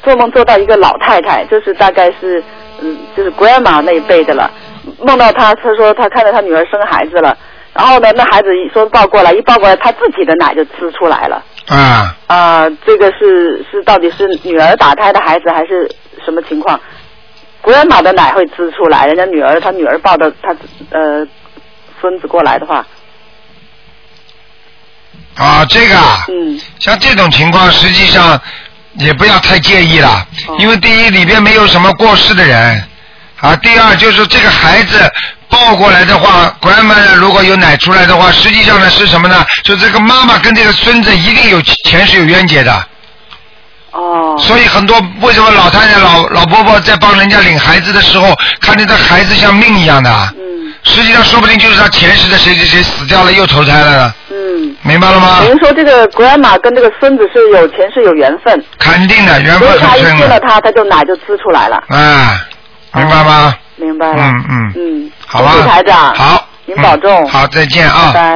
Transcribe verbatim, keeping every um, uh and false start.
做梦做到一个老太太，就是大概是嗯，就是 grandma 那一辈的了。梦到她，她说她看到她女儿生孩子了，然后呢，那孩子一说抱过来，一抱过来，她自己的奶就呲出来了。 啊啊、呃，这个是是到底是女儿打胎的孩子还是什么情况？grandma 的奶会呲出来，人家女儿她女儿抱的她呃孙子过来的话。 啊，这个啊， 嗯， 像这种情况，实际上也不要太介意了， 哦、 因为第一里边没有什么过世的人，啊，第二就是这个孩子抱过来的话，grandma如果有奶出来的话，实际上呢是什么呢？就这个妈妈跟这个孙子一定有前世有冤结的。 哦。 所以很多为什么老太太、老老伯伯在帮人家领孩子的时候，看见这孩子像命一样的，嗯，实际上说不定就是他前世的谁谁谁死掉了又投胎了呢。嗯，明白了吗？ 等于说这个 grandma 跟这个孙子是有前世有缘分。 肯定的，缘分很深。 所以他一亲了他，他就奶就呲出来了。 啊，明白吗？ 明白了。 嗯嗯嗯， 好吧。 谢谢台长。 好， 您保重。 嗯、好，再见啊。 拜拜。